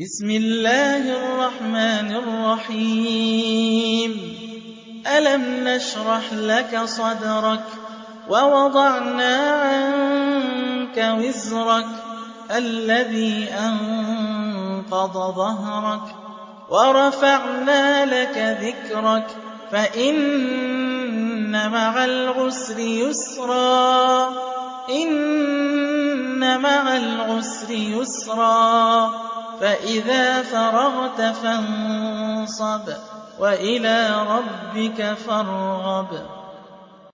بسم الله الرحمن الرحيم ألم نشرح لك صدرك ووضعنا عنك وزرك الذي أنقض ظهرك ورفعنا لك ذكرك فإن مع العسر يسرا إن مع العسر يسرا فإذا فرغت فانصب وإلى ربك فارغب